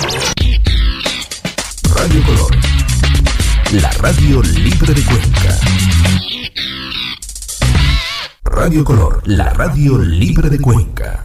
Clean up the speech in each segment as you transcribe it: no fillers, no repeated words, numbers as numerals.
Radio Color, la radio libre de Cuenca. Radio Color, la radio libre de Cuenca.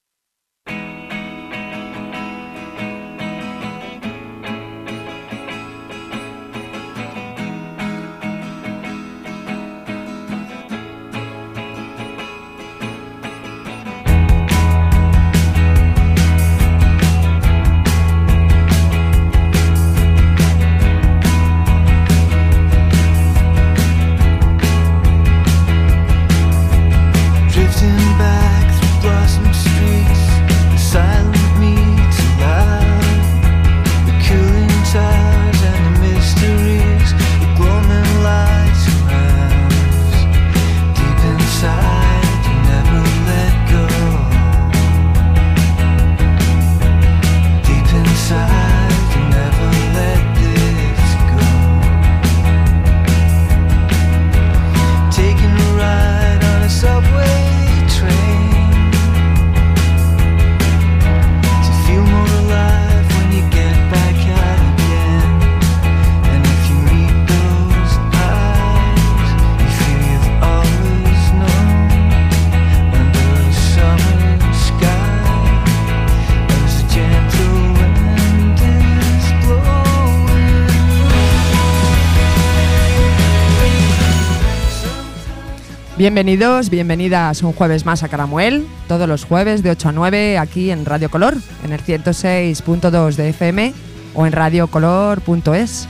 Bienvenidos, bienvenidas un jueves más a Caramuel, todos los jueves de 8 a 9 aquí en Radio Color, en el 106.2 de FM o en radiocolor.es.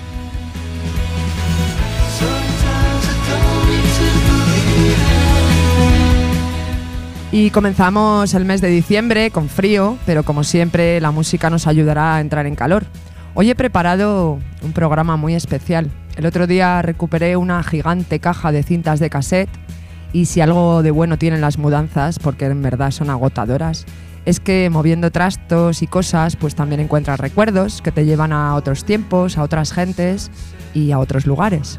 Y comenzamos el mes de diciembre con frío, pero como siempre la música nos ayudará a entrar en calor. Hoy he preparado un programa muy especial. El otro día recuperé una gigante caja de cintas de cassette. Y si algo de bueno tienen las mudanzas, porque en verdad son agotadoras, es que moviendo trastos y cosas, pues también encuentras recuerdos que te llevan a otros tiempos, a otras gentes y a otros lugares.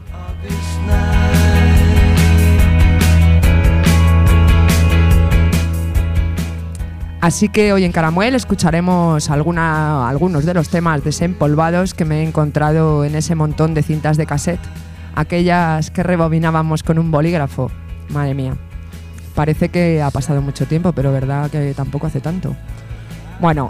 Así que hoy en Caramuel escucharemos algunos de los temas desempolvados que me he encontrado en ese montón de cintas de cassette, aquellas que rebobinábamos con un bolígrafo. Madre mía, parece que ha pasado mucho tiempo, pero verdad que tampoco hace tanto. Bueno,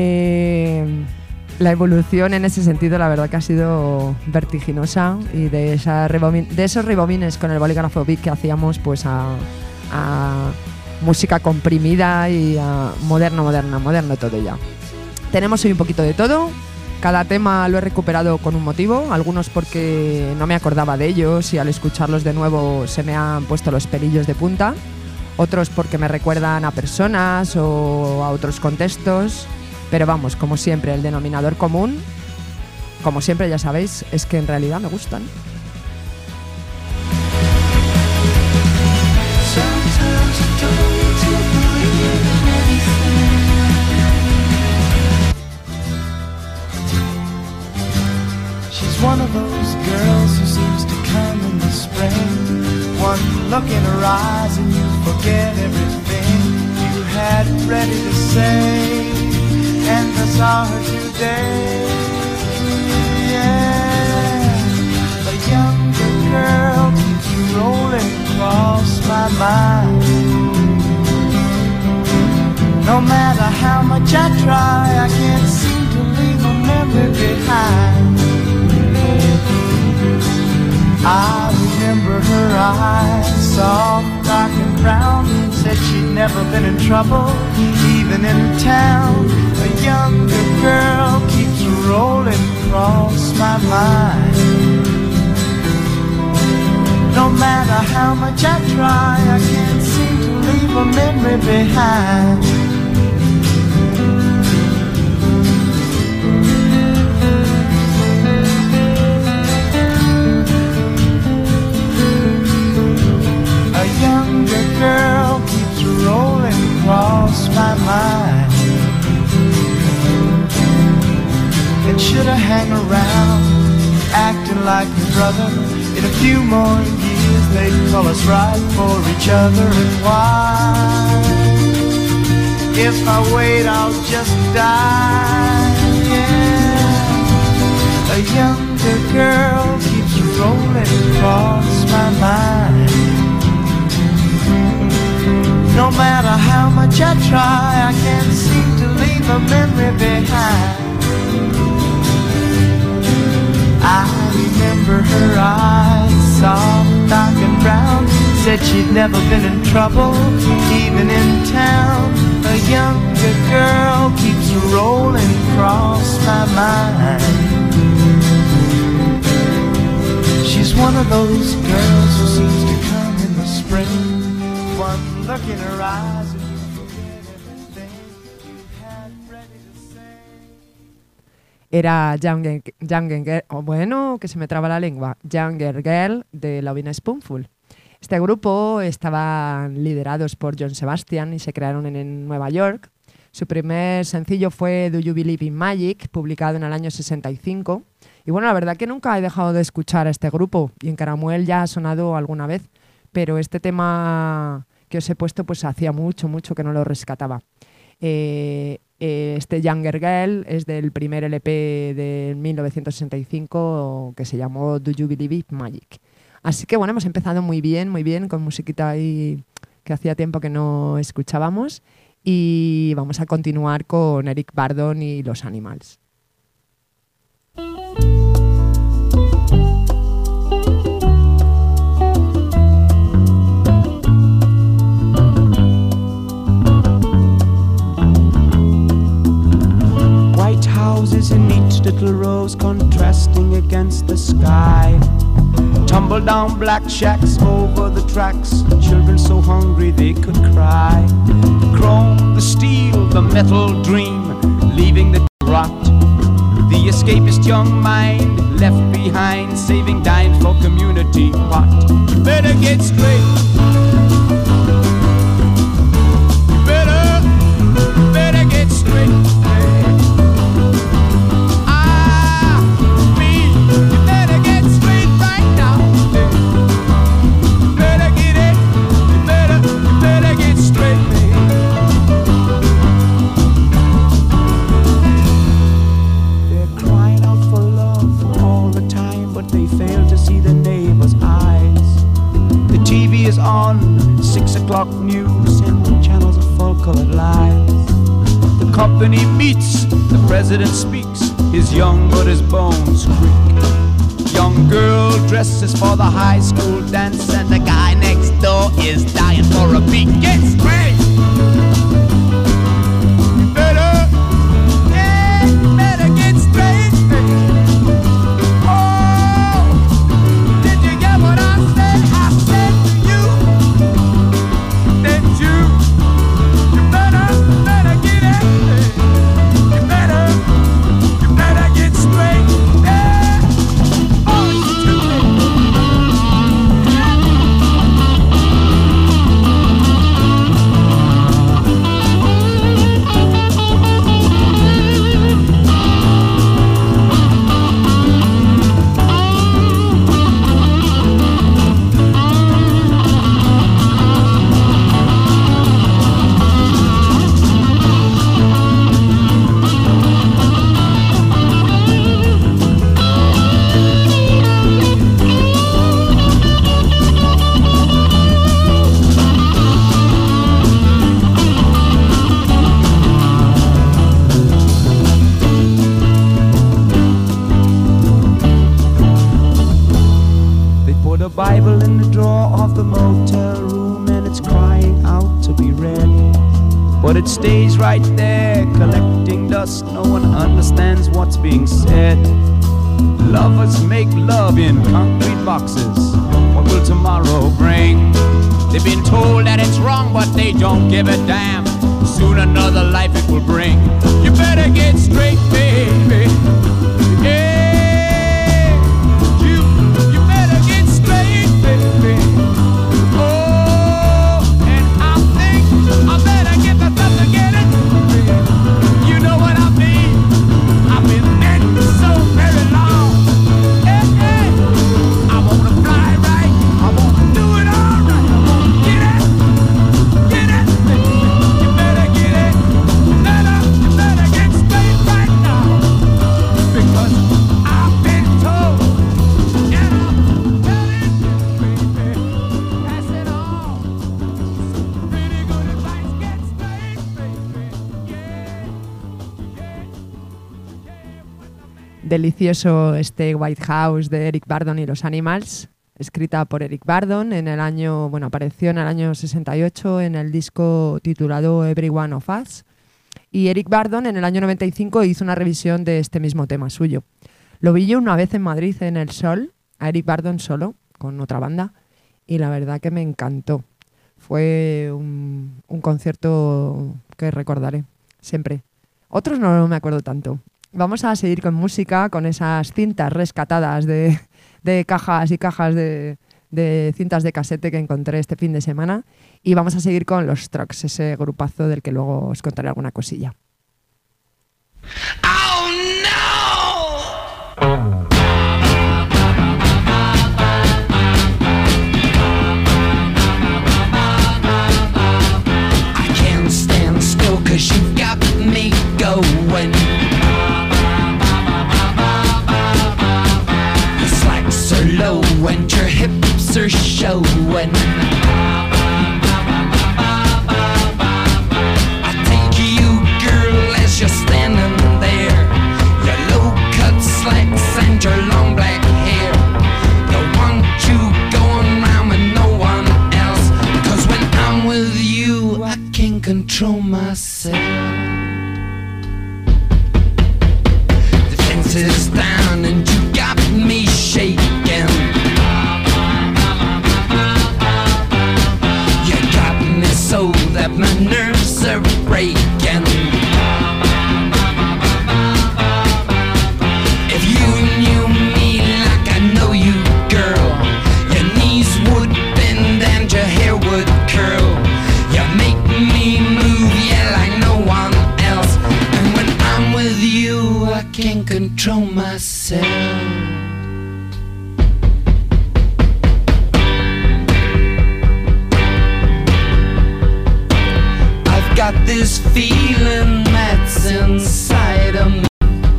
la evolución en ese sentido la verdad que ha sido vertiginosa, y de esos rebobines con el bolígrafo Bic que hacíamos pues a música comprimida y a moderno todo ya. Tenemos hoy un poquito de todo. Cada tema lo he recuperado con un motivo, algunos porque no me acordaba de ellos y al escucharlos de nuevo se me han puesto los pelillos de punta, otros porque me recuerdan a personas o a otros contextos, pero vamos, como siempre, el denominador común, como siempre ya sabéis, es que en realidad me gustan. One of those girls who seems to come in the spring. One look in her eyes and you forget everything you had ready to say. And I saw her today. Yeah, a younger girl keeps rolling across my mind. No matter how much I try, I can't seem to leave a memory behind. I remember her eyes, soft, dark and brown. Said she'd never been in trouble, even in town. A younger girl keeps rolling across my mind. No matter how much I try, I can't seem to leave a memory behind. Girl keeps rolling across my mind. And should I hang around, acting like your brother? In a few more years they'd call us right for each other. And why? If I wait I'll just die. Yeah. A younger girl keeps rolling across my mind. No matter how much I try, I can't seem to leave a memory behind. I remember her eyes, soft, dark and brown. Said she'd never been in trouble, even in town. A younger girl keeps rolling across my mind. She's one of those girls who seems to come in the spring. One look in her eyes and you forget everything you had ready to say. Era bueno, que se me traba la lengua, Younger Girl de Lovin' Spoonful. Este grupo estaban liderados por John Sebastian y se crearon en Nueva York. Su primer sencillo fue Do You Believe in Magic, publicado en el año 65. Y bueno, la verdad que nunca he dejado de escuchar a este grupo, y en Caramuel ya ha sonado alguna vez, pero este tema que os he puesto pues hacía mucho que no lo rescataba. Este Younger Girl es del primer LP de 1965 que se llamó Do You Believe in Magic. Así que bueno, hemos empezado muy bien, con musiquita ahí que hacía tiempo que no escuchábamos, y vamos a continuar con Eric Burdon y los Animals. White houses in neat little rows contrasting against the sky. Tumble down black shacks over the tracks, children so hungry they could cry. The chrome, the steel, the metal dream, leaving the rot. The escapist young mind left behind, saving dimes for community pot. Better get straight. Better get straight. On 6 o'clock news and channels of full-colored lies. The company meets, the president speaks, his young but his bones creak. Young girl dresses for the high school dance, and the guy next door is dying for a beat. Get straight! Better get straight. Oh, did you get what I said? I said you better get it. You better get straight. Yeah. Oh, it's too Bible in the drawer of the motel room, and it's crying out to be read. But it stays right there, collecting dust. No one understands what's being said. Lovers make love in concrete boxes. What will tomorrow bring? They've been told that it's wrong, but they don't give a damn. Soon another life it will bring. You better get straight, baby. Yeah. Delicioso este White House de Eric Burdon y los Animals, escrita por Eric Burdon en el año, bueno, apareció en el año 68 en el disco titulado Every One of Us, y Eric Burdon en el año 95 hizo una revisión de este mismo tema suyo. Lo vi yo una vez en Madrid en El Sol, a Eric Burdon solo, con otra banda, y la verdad que me encantó. Fue un concierto que recordaré siempre. Otros no me acuerdo tanto. Vamos a seguir con música, con esas cintas rescatadas de cajas y cajas de cintas de casete que encontré este fin de semana. Y vamos a seguir con los Strokes, ese grupazo del que luego os contaré alguna cosilla. Oh no! I can't stand still 'cause you've got me going. Your slacks are low and your hips are showing. I take you, girl, as you're standing there. Your low-cut slacks and your long black hair. Don't want you going round with no one else. 'Cause when I'm with you, I can't control myself. The fence is down and you got me shaking. You got me so that my nerves are breaking. If you knew me like I know you, girl, your knees would bend and your hair would curl. You make me move, yeah, like no one else. And when I'm with you, I can't control myself. I've got this feeling that's inside of me.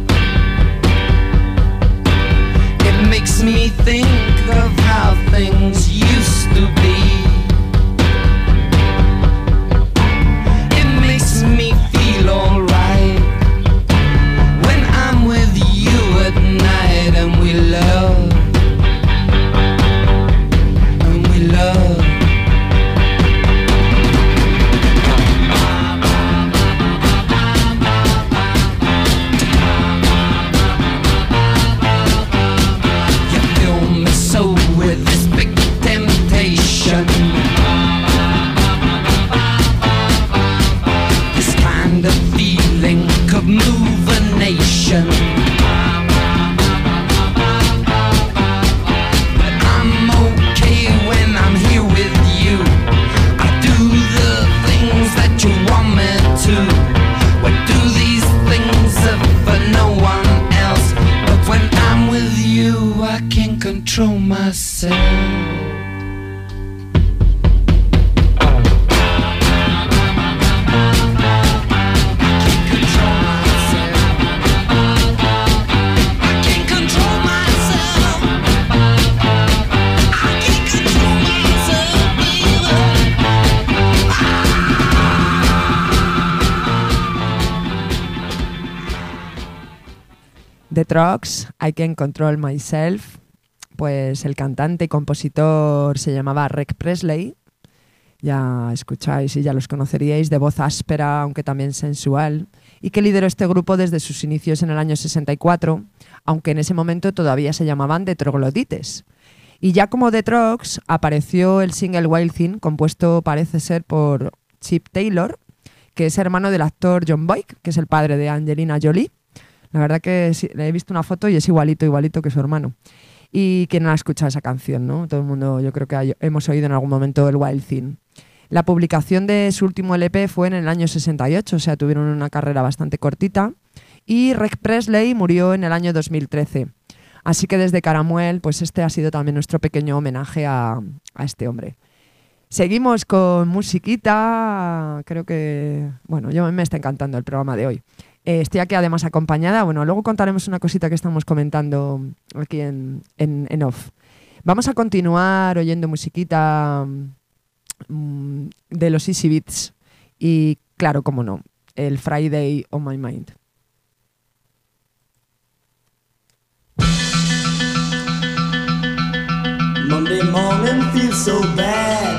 It makes me think of how things used to be. It makes me feel alright when I'm with you at night and we love. And we love. You fill me so with this big temptation. This kind of feeling could move a nation. But I'm okay when I'm here with you. I do the things that you want me to. We do these things for no one else. But when I'm with you, I can't control myself. The Strokes, I Can't Control Myself. Pues el cantante y compositor se llamaba Rick Presley. Ya escucháis y ya los conoceríais, de voz áspera, aunque también sensual, y que lideró este grupo desde sus inicios en el año 64, aunque en ese momento todavía se llamaban The Troglodites. Y ya como The Strokes apareció el single Wild Thing, compuesto parece ser por Chip Taylor, que es hermano del actor John Boyd, que es el padre de Angelina Jolie. La verdad que sí, le he visto una foto y es igualito que su hermano. Y quien no ha escuchado esa canción, ¿no? Todo el mundo, yo creo que hemos oído en algún momento el Wild Thing. La publicación de su último LP fue en el año 68, o sea, tuvieron una carrera bastante cortita. Y Rick Presley murió en el año 2013. Así que desde Caramuel, pues este ha sido también nuestro pequeño homenaje a este hombre. Seguimos con musiquita. Creo que, bueno, yo me está encantando el programa de hoy. Estoy aquí además acompañada. Bueno, luego contaremos una cosita que estamos comentando aquí en off. Vamos a continuar oyendo musiquita de los Easy Beats. Y claro, cómo no, el Friday on My Mind. Monday morning feels so bad.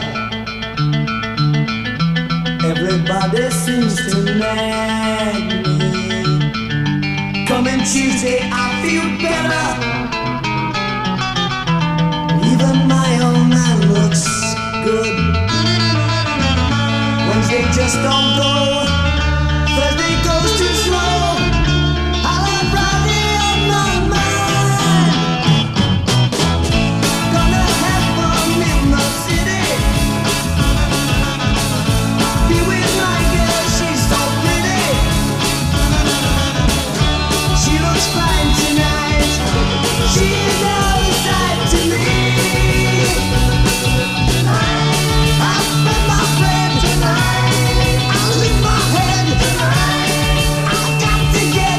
Everybody seems to nag me. Coming Tuesday I feel better. Even my old man looks good. Wednesday just don't go. Thursday goes too slow. I'll have Friday on my mind. Gonna have fun in the city. Be with my girl, she's so pretty. She looks fine tonight. She's outside to me. I'll spend my friend tonight. I'll leave my head tonight. I've got to get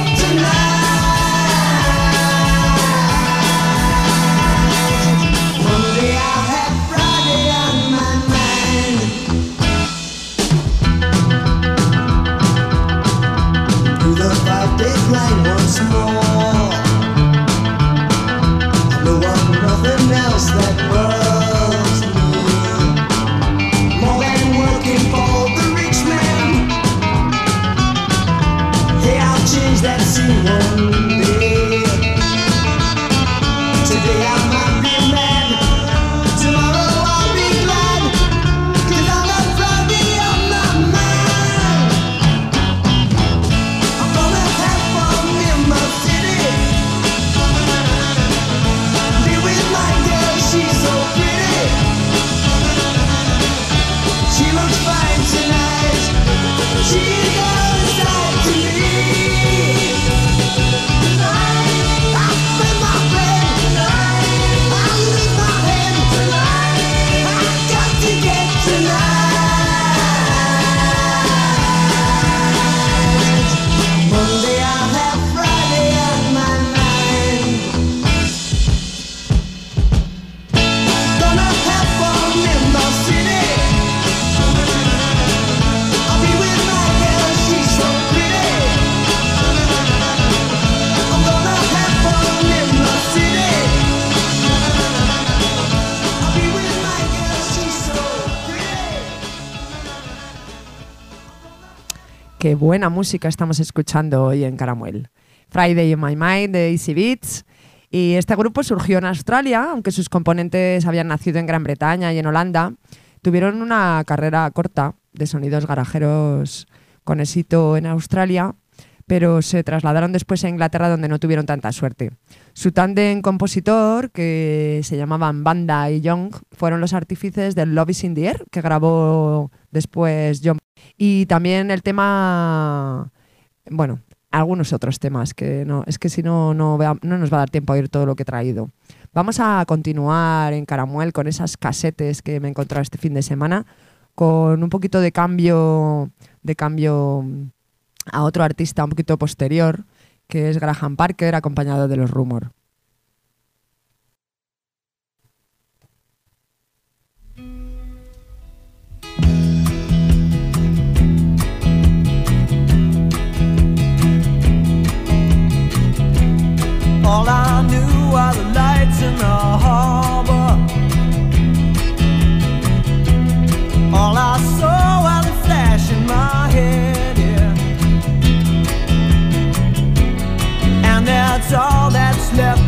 tonight. Monday I'll have Friday on my mind. Do the 5-day grind once more. I know of nothing else that worries me more than working for the rich man. Hey, I'll change that scene one day. Today I might be mad, tomorrow I'll be glad, 'cause I'll have Friday on my mind. I'm gonna have fun in my city. Be with my girl, she's so pretty. She looks fine tonight. She's outside to me. I'll spend my bread tonight. I'll leave my head tonight. I've got to get tonight. Monday I'll have Friday on my mind. Gonna have fun in the city. I'll be with my girl, she's so pretty. I'm gonna have fun in the city. I'll be with my girl, she's so pretty. Qué buena música estamos escuchando hoy en Caramuel. Friday in My Mind de Easy Beats. Y este grupo surgió en Australia, aunque sus componentes habían nacido en Gran Bretaña y en Holanda. Tuvieron una carrera corta de sonidos garajeros con éxito en Australia, pero se trasladaron después a Inglaterra, donde no tuvieron tanta suerte. Su tándem compositor, que se llamaban Banda y Young, fueron los artífices del Love is in the Air, que grabó después John. Y también el tema, bueno, algunos otros temas, que no, es que si no nos va a dar tiempo a oír todo lo que he traído. Vamos a continuar en Caramuel con esas casetes que me he encontrado este fin de semana, con un poquito de cambio a otro artista un poquito posterior, que es Graham Parker, acompañado de los Rumour. All I knew are the lights in the harbor. All I saw are the flash in my head, yeah. And that's all that's left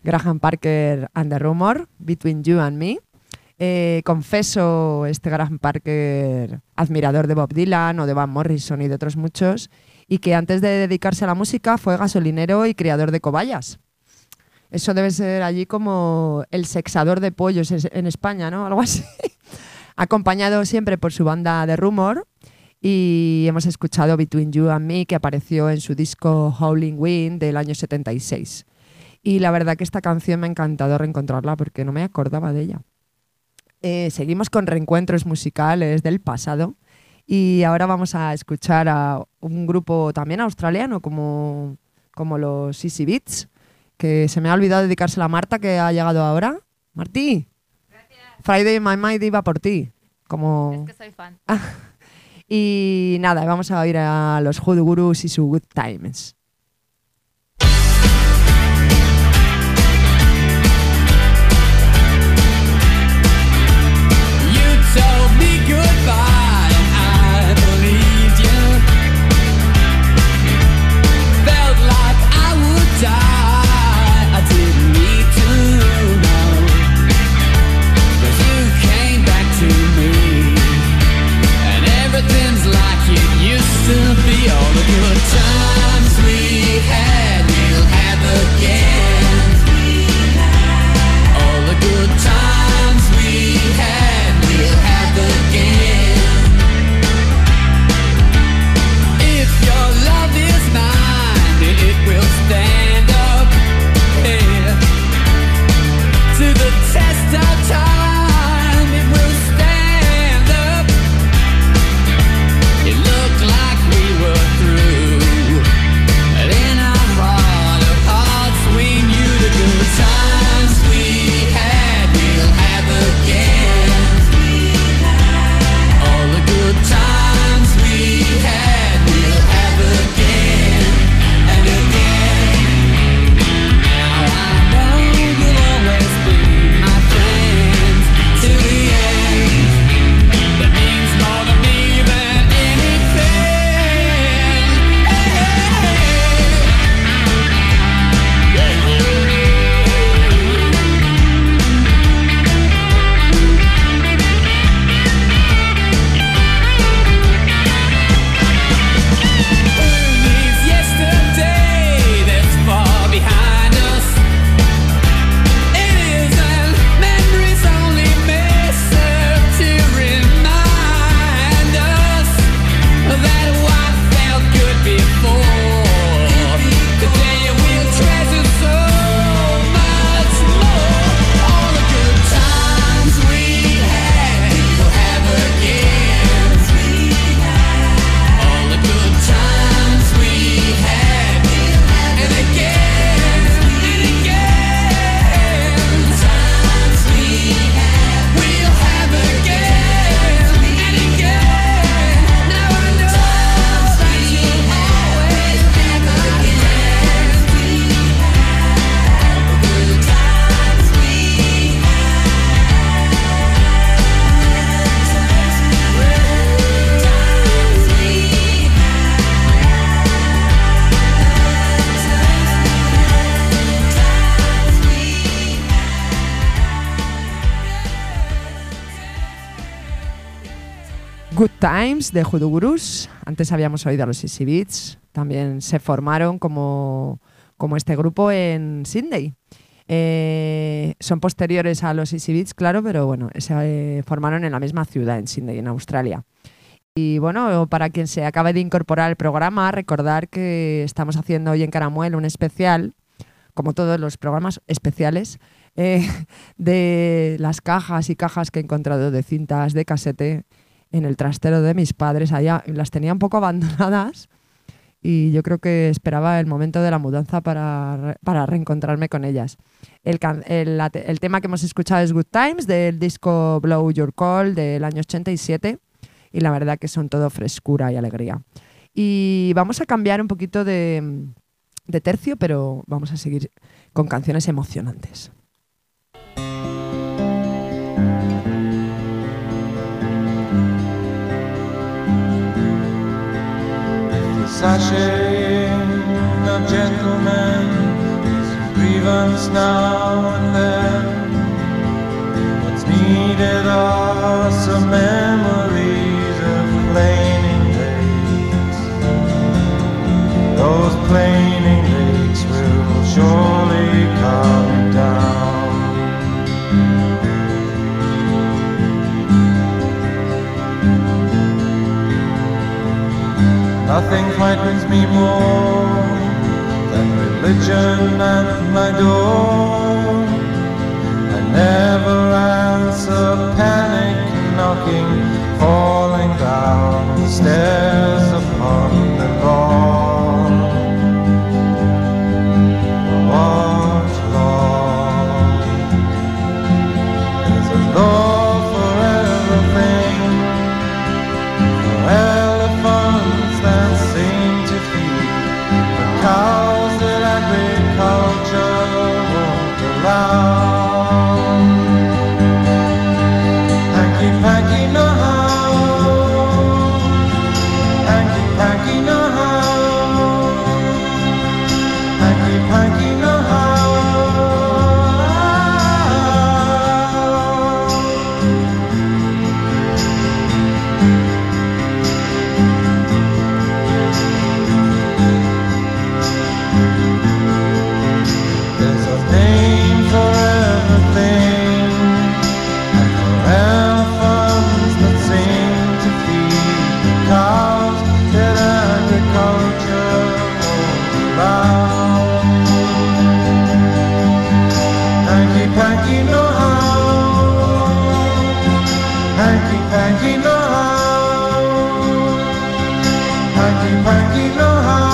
Graham Parker and the Rumor, Between You and Me. Confeso, este Graham Parker, admirador de Bob Dylan o de Van Morrison y de otros muchos, y que antes de dedicarse a la música fue gasolinero y criador de cobayas. Eso debe ser allí como el sexador de pollos en España, ¿no? Algo así. Acompañado siempre por su banda The Rumor, y hemos escuchado Between You and Me, que apareció en su disco Howling Wind del año 76. Y la verdad que esta canción me ha encantado reencontrarla porque no me acordaba de ella. Seguimos con reencuentros musicales del pasado y ahora vamos a escuchar a un grupo también australiano como los Easy Beats, que se me ha olvidado dedicársela a Marta, que ha llegado ahora. Martí, gracias. Friday in My Mind iba por ti. Es que soy fan. Y nada, vamos a oír a los Hoodoo Gurus y su Good Times. Told me goodbye and I believed you. Felt like I would die. I didn't need to know, 'cause you came back to me and everything's like it used to be. All the good times we had, we'll have again. All the good times we had, we'll have again. If your love is mine, it will stand up, yeah, to the test of time. It will stand up. It looked like we were through, but in our heart of hearts we knew the good times we had, we'll have again. All the good times we had, we'll have again and again. Now I know you'll always be my friend to the end. That means more to me than anything. Leaves yesterday that's far behind us. It isn't memories only may serve to remind us that what felt good before, today we'll treasure so much more. All the good times we had, we'll have again. All the good times we had, and again, and again. Times we had, we'll have again, and again. Now I know that you'll always have again. All the good times we Good Times de Hoodoo Gurus. Antes habíamos oído a los Easy Beats. También se formaron como este grupo en Sydney. Son posteriores a los Easy Beats, claro, pero bueno, se formaron en la misma ciudad, en Sydney, en Australia. Y bueno, para quien se acabe de incorporar al programa, recordar que estamos haciendo hoy en Caramuel un especial, como todos los programas especiales, de las cajas y cajas que he encontrado de cintas de casete en el trastero de mis padres. Allá las tenía un poco abandonadas y yo creo que esperaba el momento de la mudanza para reencontrarme con ellas. El tema que hemos escuchado es Good Times, del disco Blow Your Call del año 87, y la verdad que son todo frescura y alegría. Y vamos a cambiar un poquito de tercio, pero vamos a seguir con canciones emocionantes. Sachet of gentlemen, breathe grievance now and then. What's needed are some memories of planing lakes. Those planing lakes will surely come down. Nothing frightens me more than religion at my door. I never answer panic knocking, falling down the stairs upon the lawn. What law? There's a law for everything, for elephants that seem to feed the cows that agriculture won't allow. Hanky-panky know how, hanky-panky know how, hanky-panky know how. There's a name for everything, and for elephants that seem to feed the cows that agriculture won't allow. Hanky-panky know how, hanky-panky know how, hanky-panky know how.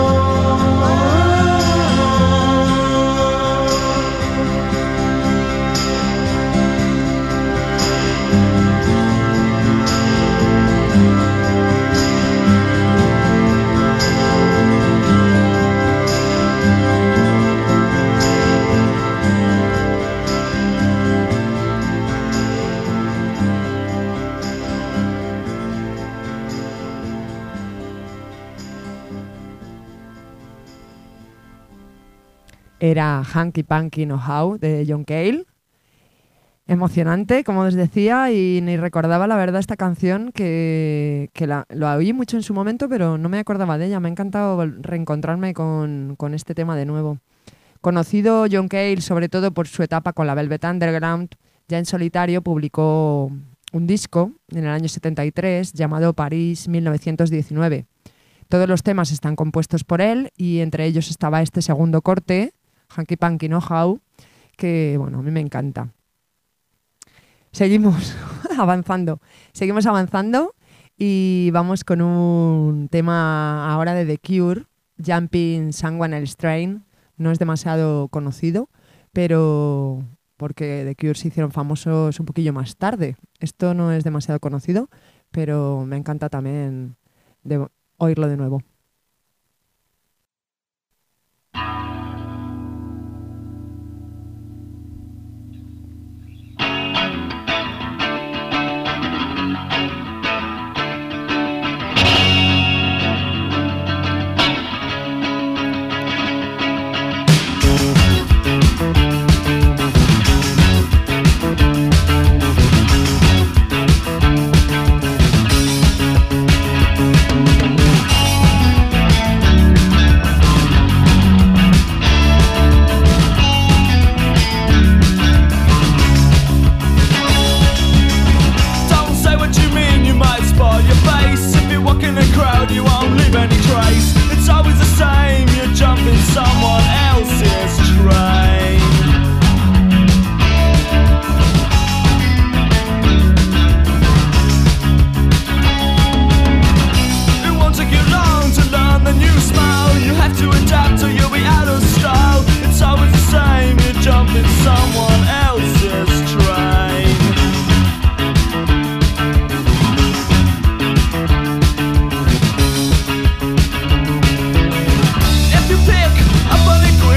Era Hanky Panky Know How de John Cale. Emocionante, como os decía, y ni recordaba la verdad esta canción que lo oí mucho en su momento, pero no me acordaba de ella. Me ha encantado reencontrarme con este tema de nuevo. Conocido John Cale sobre todo por su etapa con la Velvet Underground, ya en solitario publicó un disco en el año 73 llamado París 1919. Todos los temas están compuestos por él y entre ellos estaba este segundo corte, Hanky Panky Know How, que bueno, a mí me encanta. Seguimos avanzando y vamos con un tema ahora de The Cure, Jumping Someone Else's Train. No es demasiado conocido, pero porque The Cure se hicieron famosos un poquillo más tarde. Esto no es demasiado conocido, pero me encanta también oírlo de nuevo. You won't leave any trace. It's always the same. You're jumping someone else's train. It won't take you long to learn the new smile. You have to adapt or you'll be out of style. It's always the same. You're jumping someone else's train. Pick a bunny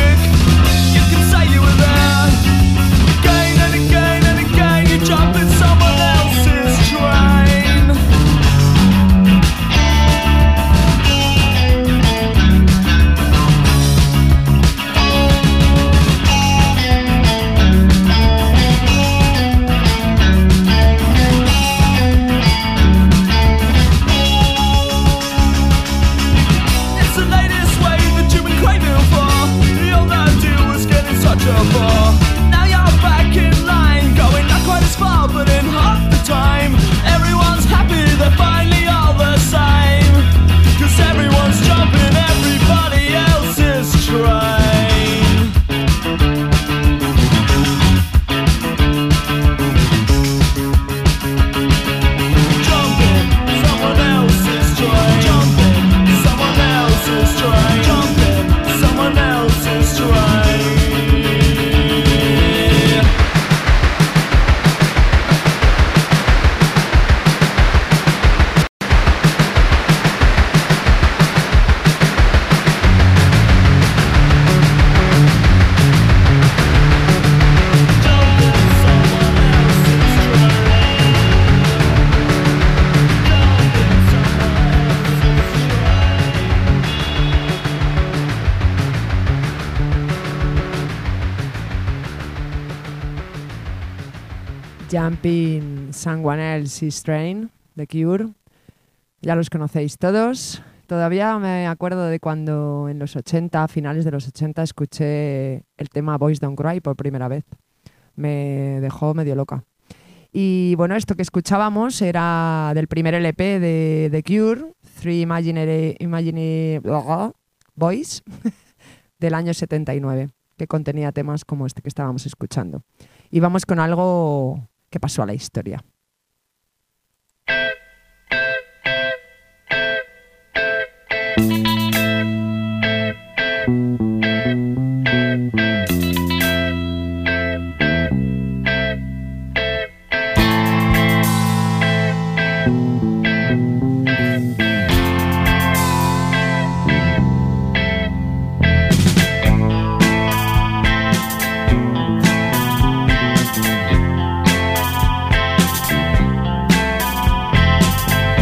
Jumping Someone Else's Train, The Cure. Ya los conocéis todos. Todavía me acuerdo de cuando en los 80, finales de los 80, escuché el tema Boys Don't Cry por primera vez. Me dejó medio loca. Y bueno, esto que escuchábamos era del primer LP de The Cure, Three Imaginary Boys, del año 79, que contenía temas como este que estábamos escuchando. Y vamos con algo que pasó a la historia.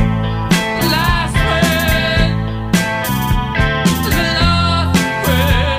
Last word,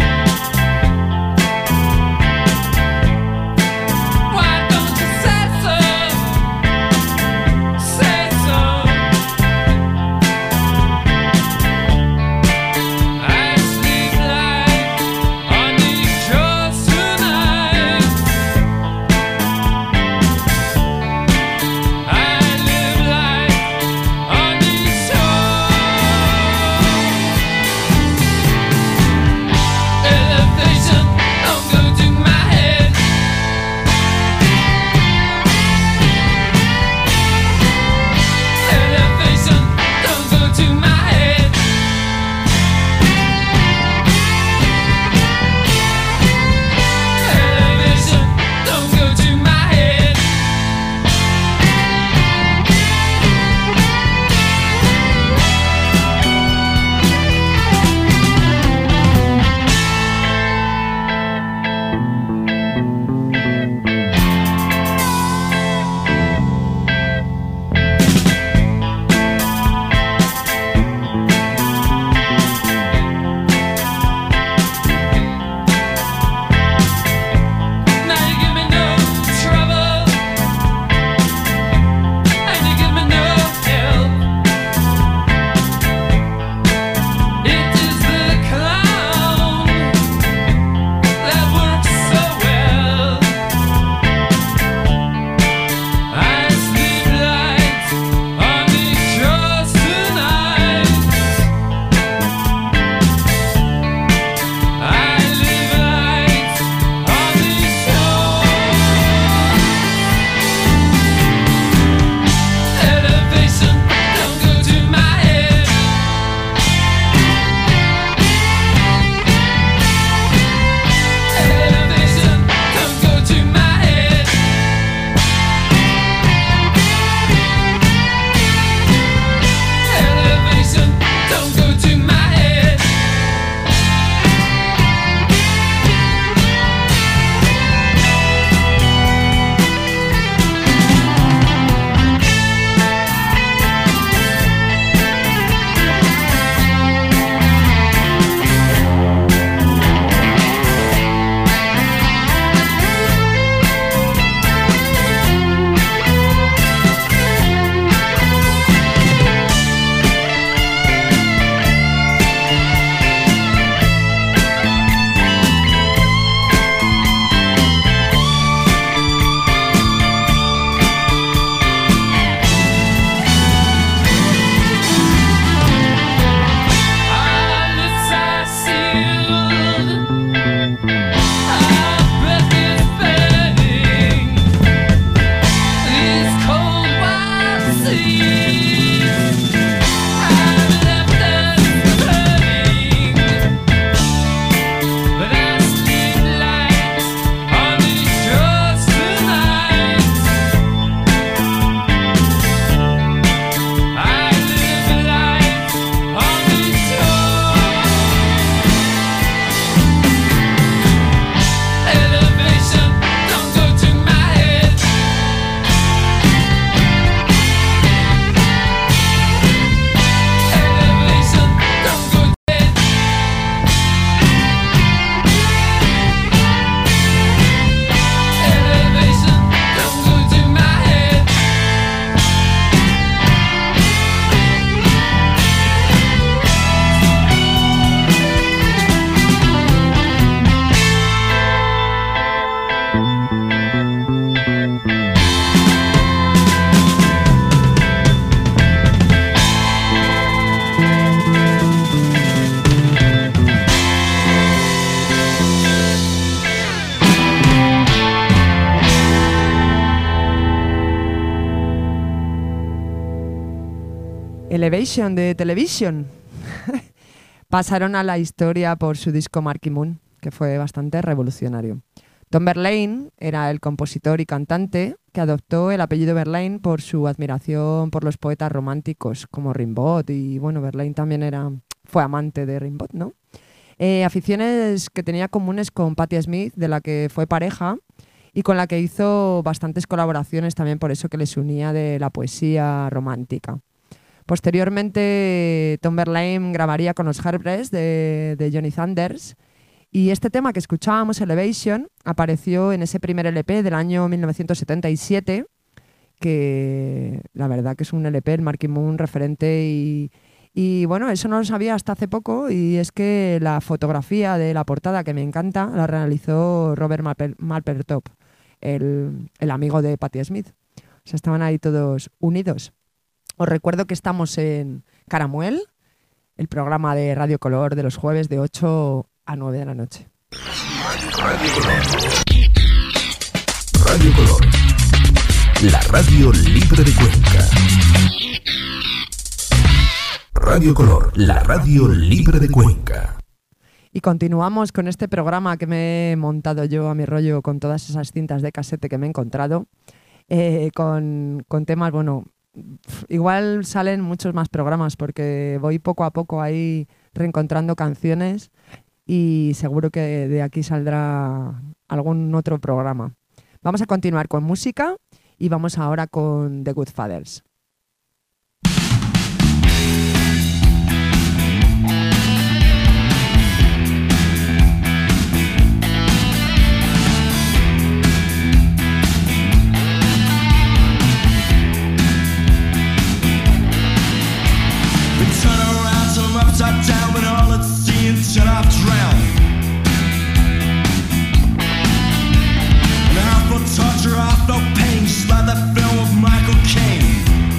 Elevation de Television. Pasaron a la historia por su disco Marquee Moon, que fue bastante revolucionario. Tom Verlaine era el compositor y cantante que adoptó el apellido Verlaine por su admiración por los poetas románticos como Rimbaud, y bueno, Verlaine también fue amante de Rimbaud, ¿no? Aficiones que tenía comunes con Patti Smith, de la que fue pareja y con la que hizo bastantes colaboraciones también, por eso que les unía de la poesía romántica. Posteriormente, Tom Verlaine grabaría con los Heartbreaks de Johnny Thunders, y este tema que escuchábamos, Elevation, apareció en ese primer LP del año 1977, que la verdad que es un LP, el Marquee Moon, referente, y bueno, eso no lo sabía hasta hace poco, y es que la fotografía de la portada, que me encanta, la realizó Robert Mapplethorpe, el amigo de Patti Smith. O sea, estaban ahí todos unidos. Os recuerdo que estamos en Caramuel, el programa de Radio Color de los jueves de 8 a 9 de la noche. Radio Color, la radio libre de Cuenca. Radio Color, la radio libre de Cuenca. Y continuamos con este programa que me he montado yo a mi rollo con todas esas cintas de casete que me he encontrado, con temas, bueno, igual salen muchos más programas porque voy poco a poco ahí reencontrando canciones, y seguro que de aquí saldrá algún otro programa. Vamos a continuar con música y vamos ahora con The Good Fathers. Upside down, but all it's seeing till I've drowned. And I felt torture, I felt pain, just like that film of Michael Caine.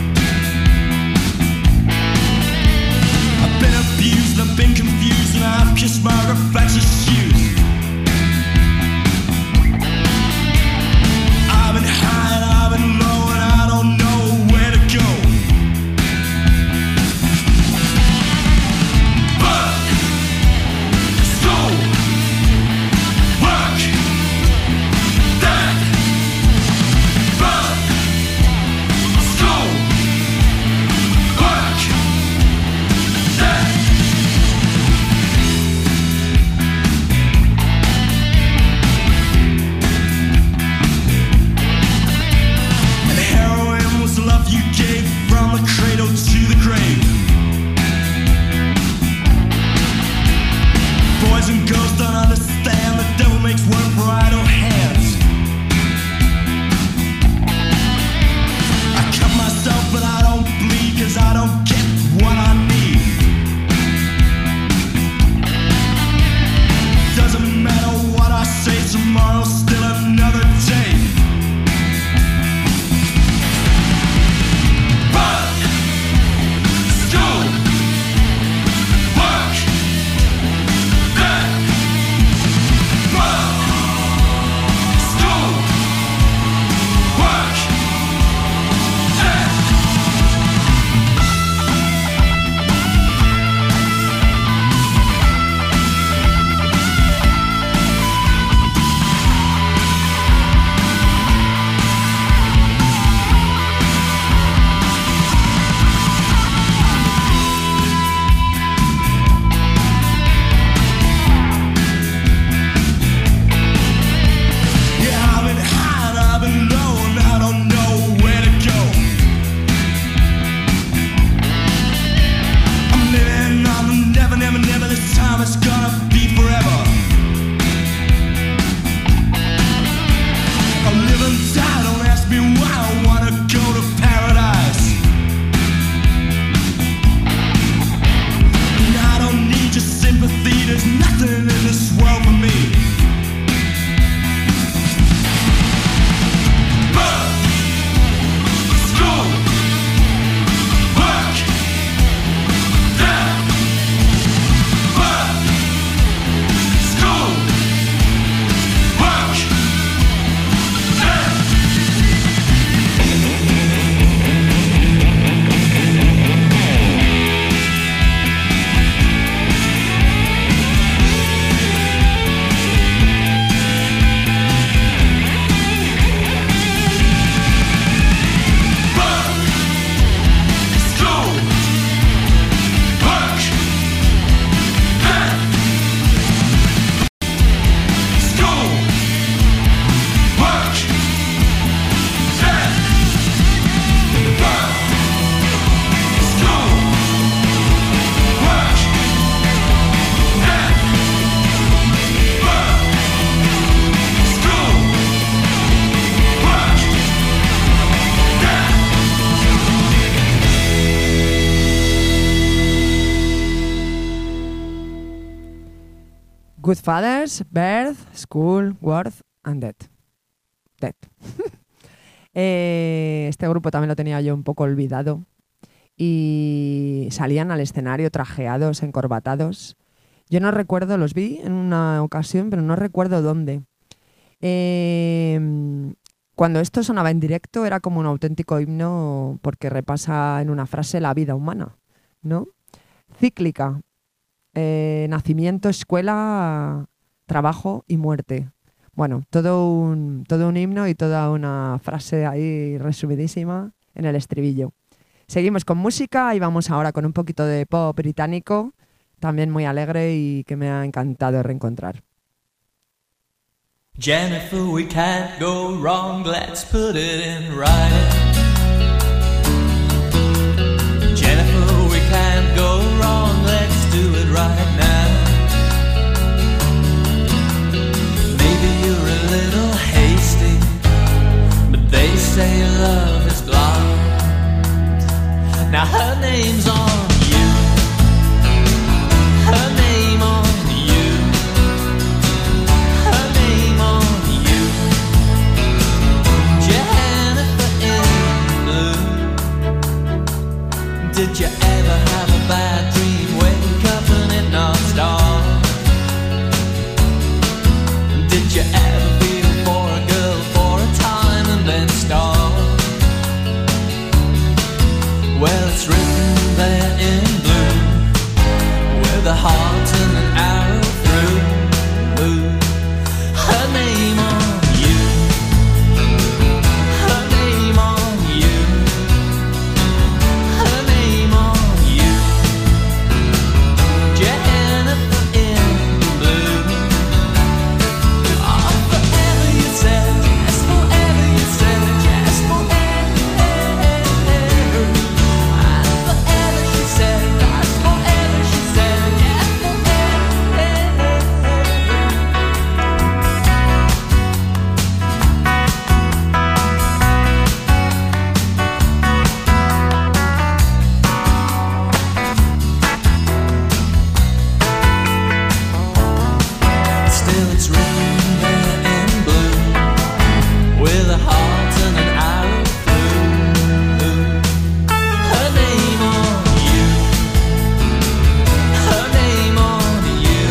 Good Fathers, Birth, School, Worth and Death. Este grupo también lo tenía yo un poco olvidado y salían al escenario trajeados, encorbatados. Yo no recuerdo, los vi en una ocasión, pero no recuerdo dónde. Cuando esto sonaba en directo era como un auténtico himno porque repasa en una frase la vida humana, ¿no? Cíclica, nacimiento, escuela, trabajo y muerte. Bueno, todo un himno y toda una frase ahí resumidísima en el estribillo. Seguimos con música y vamos ahora con un poquito de pop británico, también muy alegre y que me ha encantado reencontrar. Jennifer, we can't go wrong, let's put it in writing. Jennifer, we can't go wrong, let's do it right now. Maybe you're a little hasty, but they say love is blind. Now her name's on you, her name on you, her name on you. Jennifer in blue. Did you ever have a bad dream, wake up and it knocks off? Did you ever feel for a girl for a time and then stop? Well, it's written there in blue, with a heart and an arrow through. Her name on you, her name on you, her name on you. Jennifer in blue. Oh, forever you said, yes, forever you said, yes, forever. And forever she said, yes, forever she said, yes, forever. Still it's written there in blue, with a heart and an arrow through. Her name on you, her name on you,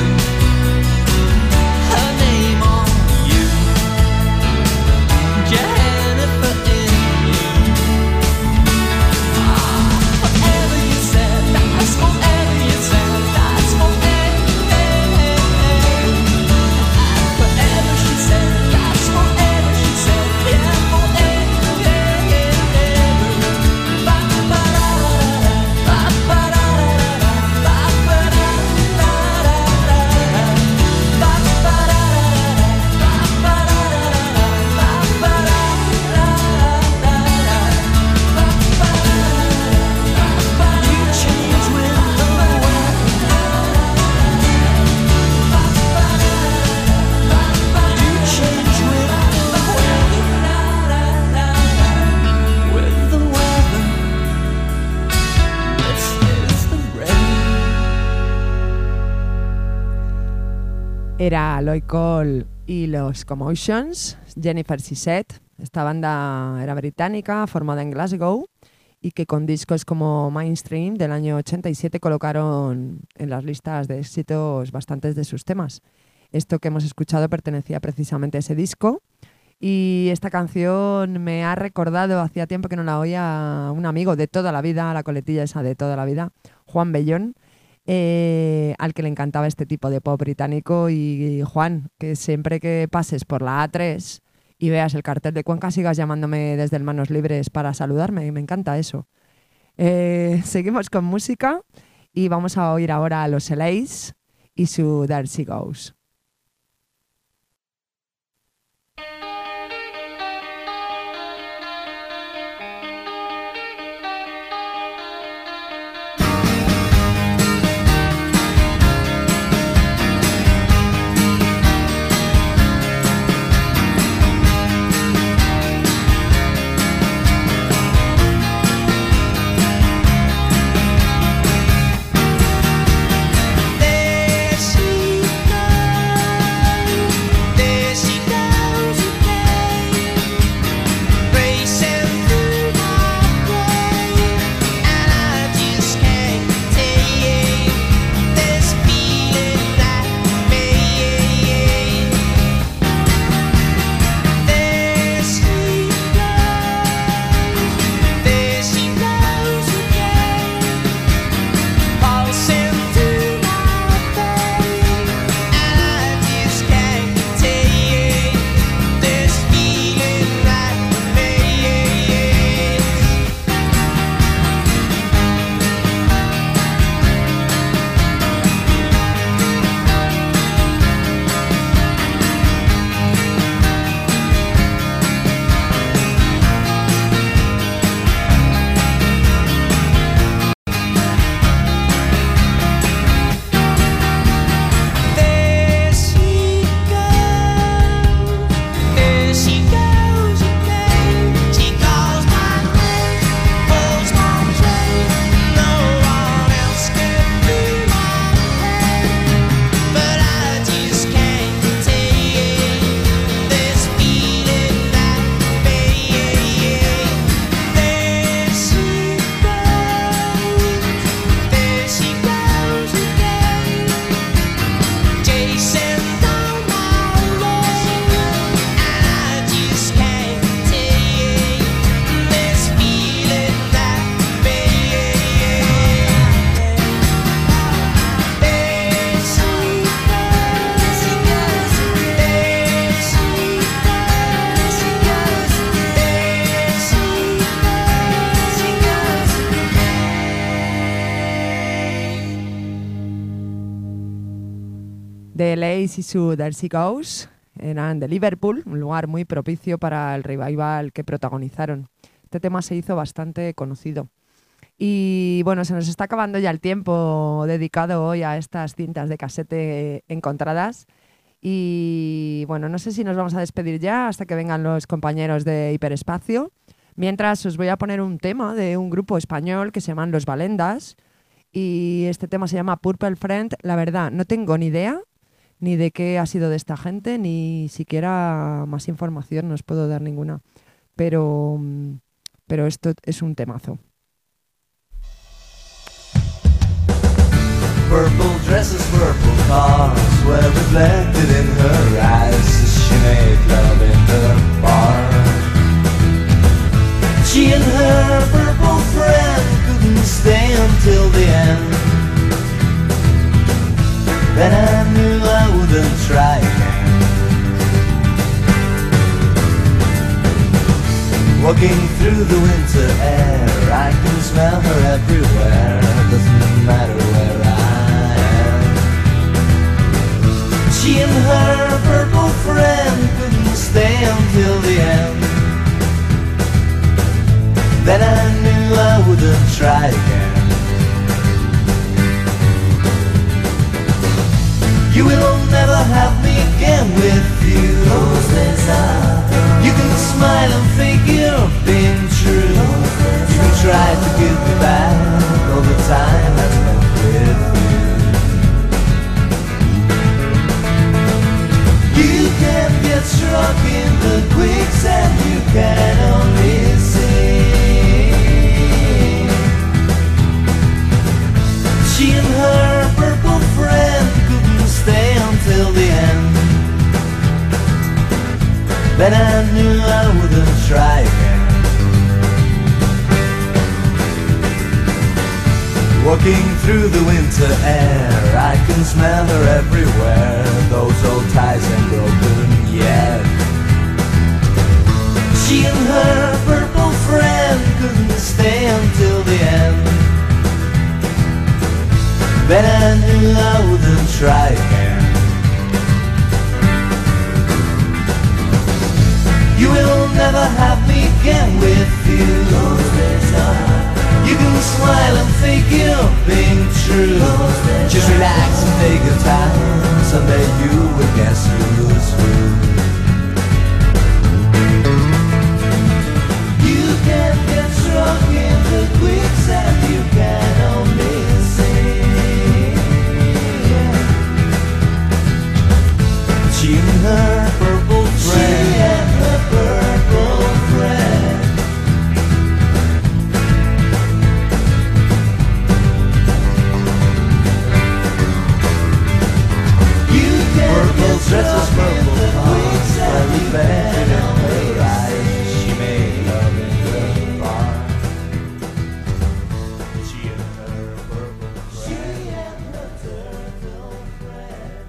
her name on you. Jennifer in blue. Forever you said, that's forever you said, that's forever. Forever she said, that's forever she said, yeah, forever. You change with the weather. You change with the weather. This is the rain. Era Lloyd Cole y los Commotions, Jennifer Sisset. Esta banda era británica, formada en Glasgow y que con discos como Mainstream del año 87 colocaron en las listas de éxitos bastantes de sus temas. Esto que hemos escuchado pertenecía precisamente a ese disco y esta canción me ha recordado, hacía tiempo que no la oía, a un amigo de toda la vida, la coletilla esa de toda la vida, Juan Bellón, al que le encantaba este tipo de pop británico. Y Juan, que siempre que pases por la A3 y veas el cartel de Cuenca sigas llamándome desde el Manos Libres para saludarme, me encanta eso. Seguimos con música y vamos a oír ahora a los LAs y su There She Goes. There she goes. Days y su There She Goes eran de Liverpool, un lugar muy propicio para el revival que protagonizaron. Este tema se hizo bastante conocido. Y bueno, se nos está acabando ya el tiempo dedicado hoy a estas cintas de casete encontradas. Y bueno, no sé si nos vamos a despedir ya hasta que vengan los compañeros de Hiperespacio. Mientras os voy a poner un tema de un grupo español que se llaman Los Valendas. Y este tema se llama Purple Friend. La verdad, no tengo ni idea ni de qué ha sido de esta gente, ni siquiera más información, no os puedo dar ninguna. Pero esto es un temazo. Purple dresses, purple cars were reflected in her eyes as she made love in her bar. She and her purple friend couldn't stay until the end. Then I knew I wouldn't try again. Walking through the winter air, I can smell her everywhere. Doesn't matter where I am. She and her purple friend couldn't stay until the end. Then I knew I wouldn't try again. You will never have me again with you. You can smile and fake you're being true. You can try to give me back all the time I spent with you. You can get struck in the quicksand you can only see. She and her purple friend couldn't stay until the end. Then I knew I wouldn't try again. Walking through the winter air, I can smell her everywhere. Those old ties ain't broken yet. She and her purple friend couldn't stay until the end. Then I knew I wouldn't try again. You will never have me again with you. You can smile and fake you're being true. Just relax and take your time. Someday you will guess who's who. You can get struck in the quicksand you can only see. She and her purple friend. She and her purple friend. You can purple dresses, purple cars, were reflected in her eyes. She made love in her bar. She and her purple friend. She and her turtle friend.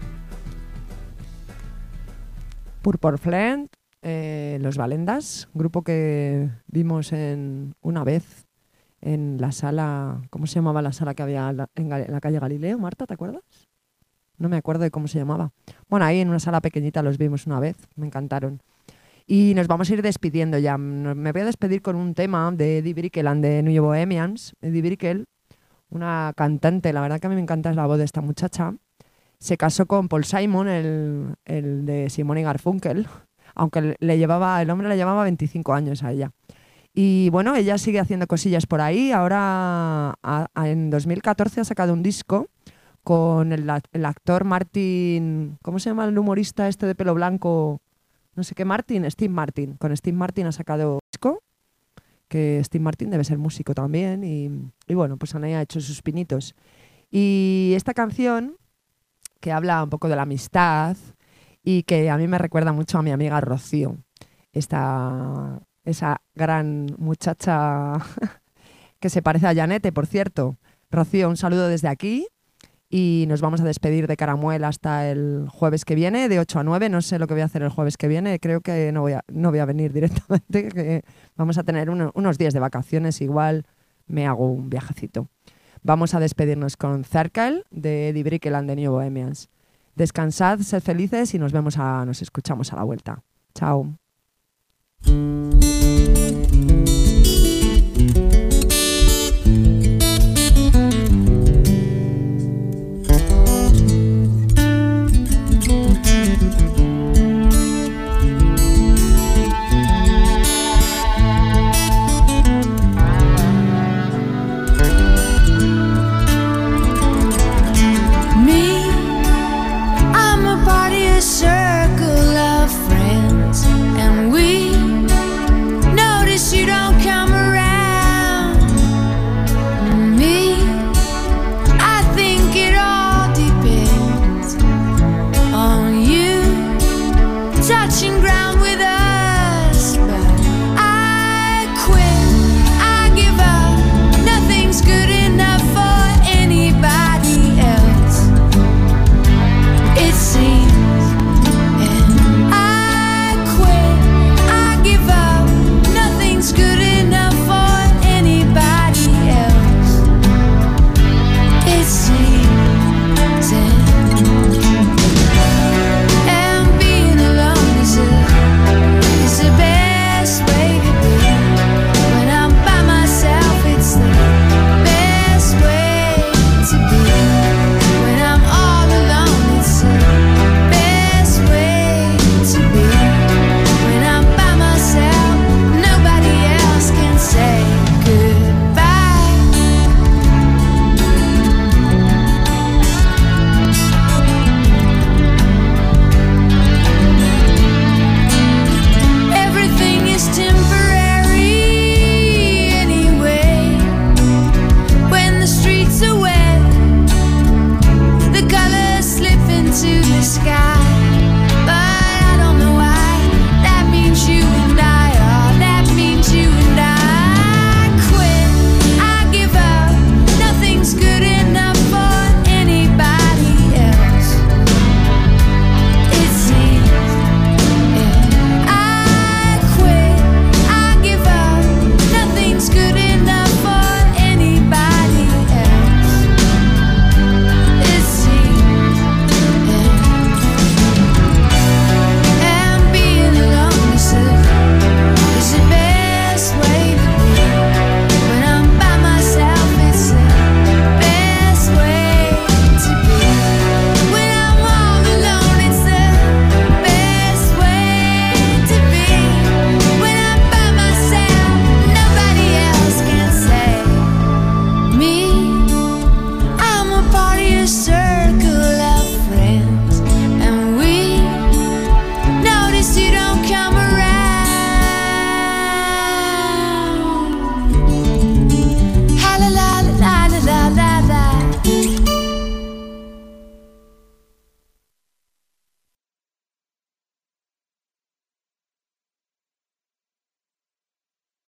Purple Friend, Los Valendas, grupo que vimos una vez en la sala, ¿cómo se llamaba la sala que había en la calle Galileo? Marta, ¿te acuerdas? No me acuerdo de cómo se llamaba. Bueno, ahí en una sala pequeñita los vimos una vez, me encantaron. Y nos vamos a ir despidiendo ya. Me voy a despedir con un tema de Eddie Brickell and the New Bohemians. Eddie Brickell, una cantante, la verdad que a mí me encanta la voz de esta muchacha. Se casó con Paul Simon, el de Simon y Garfunkel, aunque el hombre le llevaba 25 años a ella. Y bueno, ella sigue haciendo cosillas por ahí. Ahora, en 2014, ha sacado un disco con el actor Martin... ¿Cómo se llama el humorista este de pelo blanco? No sé qué, Steve Martin. Con Steve Martin ha sacado un disco, que Steve Martin debe ser músico también. Y bueno, pues Ana ha hecho sus pinitos. Y esta canción, que habla un poco de la amistad y que a mí me recuerda mucho a mi amiga Rocío, esa gran muchacha que se parece a Janete, por cierto. Rocío, un saludo desde aquí y nos vamos a despedir de Caramuel hasta el jueves que viene, de 8 a 9. No sé lo que voy a hacer el jueves que viene, creo que no voy a venir directamente, que vamos a tener unos días de vacaciones, igual me hago un viajecito. Vamos a despedirnos con Circle de Eddie Brickell and the New Bohemians. Descansad, sed felices y nos escuchamos a la vuelta. Chao. Circle of friends, and we notice you don't come around. Me, I think it all depends on you touching ground with